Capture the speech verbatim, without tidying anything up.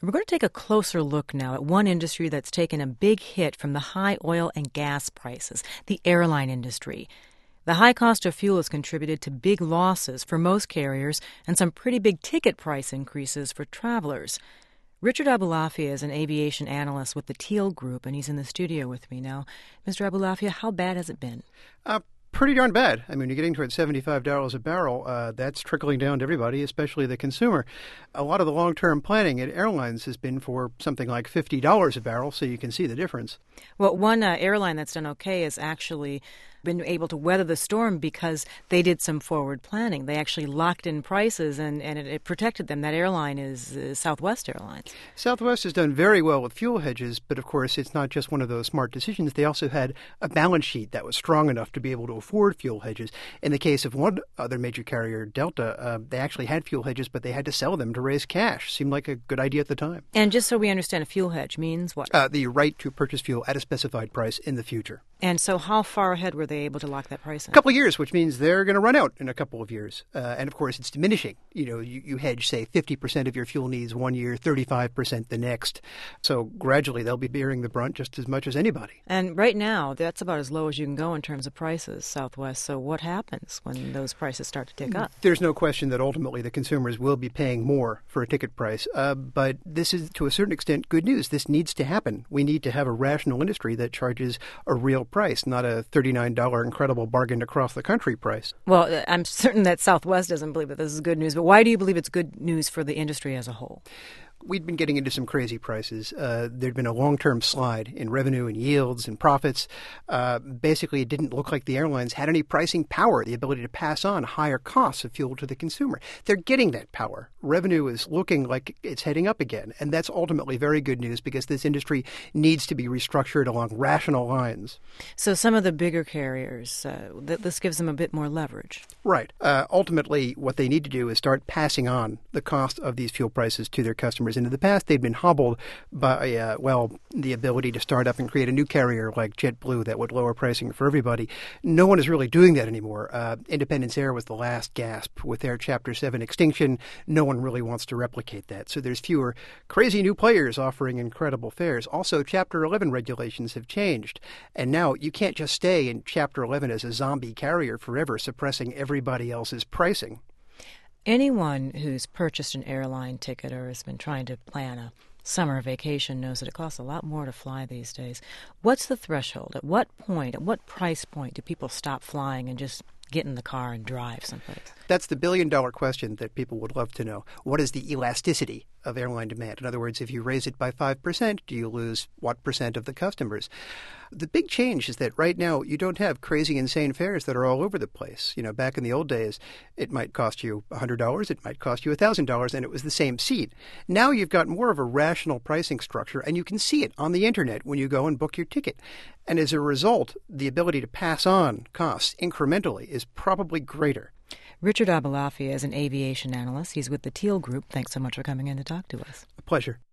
We're going to take a closer look now at one industry that's taken a big hit from the high oil and gas prices, the airline industry. The high cost of fuel has contributed to big losses for most carriers and some pretty big ticket price increases for travelers. Richard Aboulafia is an aviation analyst with the Teal Group, and he's in the studio with me now. Mister Aboulafia, how bad has it been? Uh, pretty darn bad. I mean, you're getting towards seventy-five dollars a barrel. Uh, that's trickling down to everybody, especially the consumer. A lot of the long-term planning at airlines has been for something like fifty dollars a barrel, so you can see the difference. Well, one uh, airline that's done okay has actually been able to weather the storm because they did some forward planning. They actually locked in prices, and, and it, it protected them. That airline is uh, Southwest Airlines. Southwest has done very well with fuel hedges, but of course it's not just one of those smart decisions. They also had a balance sheet that was strong enough to be able to afford fuel hedges. In the case of one other major carrier, Delta, uh, they actually had fuel hedges, but they had to sell them to raise cash. Seemed like a good idea at the time. And just so we understand, a fuel hedge means what? Uh, the right to purchase fuel at a specified price in the future. And so how far ahead were they able to lock that price in? A couple of years, which means they're going to run out in a couple of years. Uh, and, of course, it's diminishing. You know, you, you hedge, say, fifty percent of your fuel needs one year, thirty-five percent the next. So gradually they'll be bearing the brunt just as much as anybody. And right now, that's about as low as you can go in terms of prices, Southwest. So what happens when those prices start to tick up? There's no question that ultimately the consumers will be paying more for a ticket price. Uh, but this is, to a certain extent, good news. This needs to happen. We need to have a rational industry that charges a real price, not a thirty-nine dollars incredible bargain across the country price. Well, I'm certain that Southwest doesn't believe that this is good news, but why do you believe it's good news for the industry as a whole? We'd been getting into some crazy prices. Uh, there'd been a long-term slide in revenue and yields and profits. Uh, basically, it didn't look like the airlines had any pricing power, the ability to pass on higher costs of fuel to the consumer. They're getting that power. Revenue is looking like it's heading up again, and that's ultimately very good news because this industry needs to be restructured along rational lines. So some of the bigger carriers, uh, th- this gives them a bit more leverage. Right. Uh, ultimately, what they need to do is start passing on the cost of these fuel prices to their customers. And in the past, they'd been hobbled by, uh, well, the ability to start up and create a new carrier like JetBlue that would lower pricing for everybody. No one is really doing that anymore. Uh, Independence Air was the last gasp. With their Chapter seven extinction, no one really wants to replicate that. So there's fewer crazy new players offering incredible fares. Also, Chapter eleven regulations have changed. And now you can't just stay in Chapter eleven as a zombie carrier forever, suppressing everybody else's pricing. Anyone who's purchased an airline ticket or has been trying to plan a summer vacation knows that it costs a lot more to fly these days. What's the threshold? At what point, at what price point do people stop flying and just get in the car and drive someplace? That's the billion-dollar question that people would love to know. What is the elasticity of airline demand? In other words, if you raise it by five percent, do you lose what percent of the customers? The big change is that right now you don't have crazy, insane fares that are all over the place. You know, back in the old days, it might cost you one hundred dollars, it might cost you one thousand dollars, and it was the same seat. Now you've got more of a rational pricing structure, and you can see it on the internet when you go and book your ticket. And as a result, the ability to pass on costs incrementally is probably greater. Richard Aboulafia is an aviation analyst. He's with the Teal Group. Thanks so much for coming in to talk to us. A pleasure.